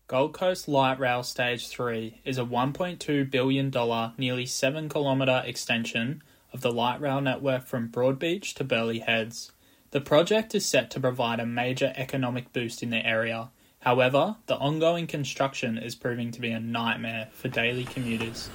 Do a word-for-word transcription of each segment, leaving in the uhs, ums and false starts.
Gold Coast Light Rail Stage three is a one point two billion dollars, nearly seven kilometre extension of the light rail network from Broadbeach to Burleigh Heads. The project is set to provide a major economic boost in the area. However, the ongoing construction is proving to be a nightmare for daily commuters.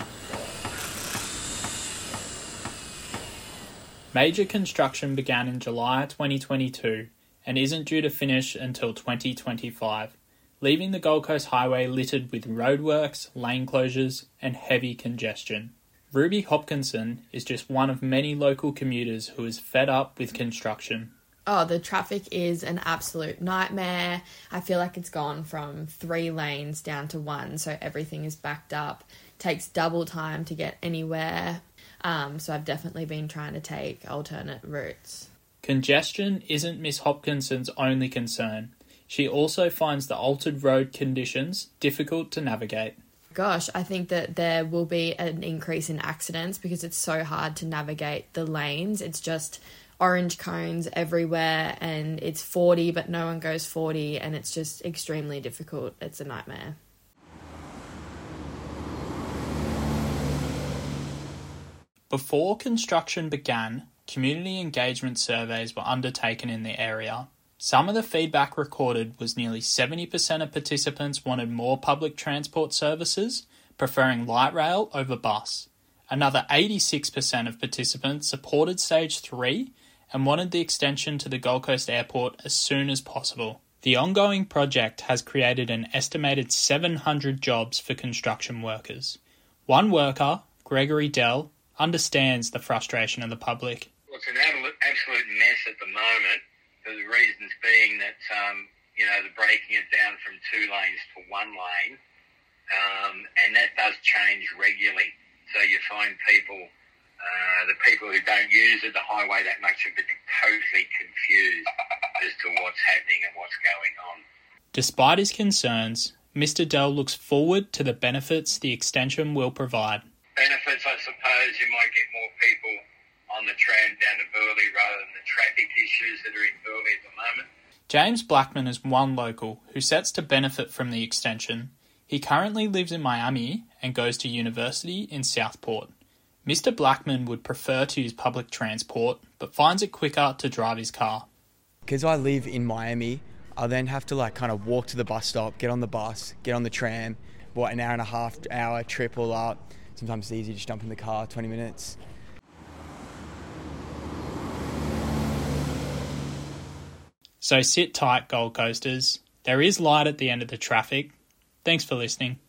Major construction began in July twenty twenty-two and isn't due to finish until twenty twenty-five. Leaving the Gold Coast Highway littered with roadworks, lane closures, and heavy congestion. Ruby Hopkinson is just one of many local commuters who is fed up with construction. Oh, the traffic is an absolute nightmare. I feel like it's gone from three lanes down to one, so everything is backed up. Takes double time to get anywhere. Um, so I've definitely been trying to take alternate routes. Congestion isn't Miss Hopkinson's only concern. She also finds the altered road conditions difficult to navigate. Gosh, I think that there will be an increase in accidents because it's so hard to navigate the lanes. It's just orange cones everywhere and it's forty but no one goes forty and it's just extremely difficult. It's a nightmare. Before construction began, community engagement surveys were undertaken in the area. Some of the feedback recorded was nearly seventy percent of participants wanted more public transport services, preferring light rail over bus. Another eighty-six percent of participants supported Stage three and wanted the extension to the Gold Coast Airport as soon as possible. The ongoing project has created an estimated seven hundred jobs for construction workers. One worker, Gregory Dell, understands the frustration of the public. Well, it's an absolute mess at the moment. For the reasons being that, um, you know, they're breaking it down from two lanes to one lane, um, and that does change regularly. So you find people, uh, the people who don't use it, the highway that much, are totally confused as to what's happening and what's going on. Despite his concerns, Mister Dell looks forward to the benefits the extension will provide. Benefits, I suppose, you might get more people on the tram down to Burleigh rather than the traffic issues that are in Burleigh at the moment. James Blackman is one local who sets to benefit from the extension. He currently lives in Miami and goes to university in Southport. Mister Blackman would prefer to use public transport, but finds it quicker to drive his car. Because I live in Miami, I then have to like kind of walk to the bus stop, get on the bus, get on the tram, what, an hour and a half hour trip all up. Sometimes it's easy to just jump in the car, twenty minutes. So sit tight, Gold Coasters. There is light at the end of the traffic. Thanks for listening.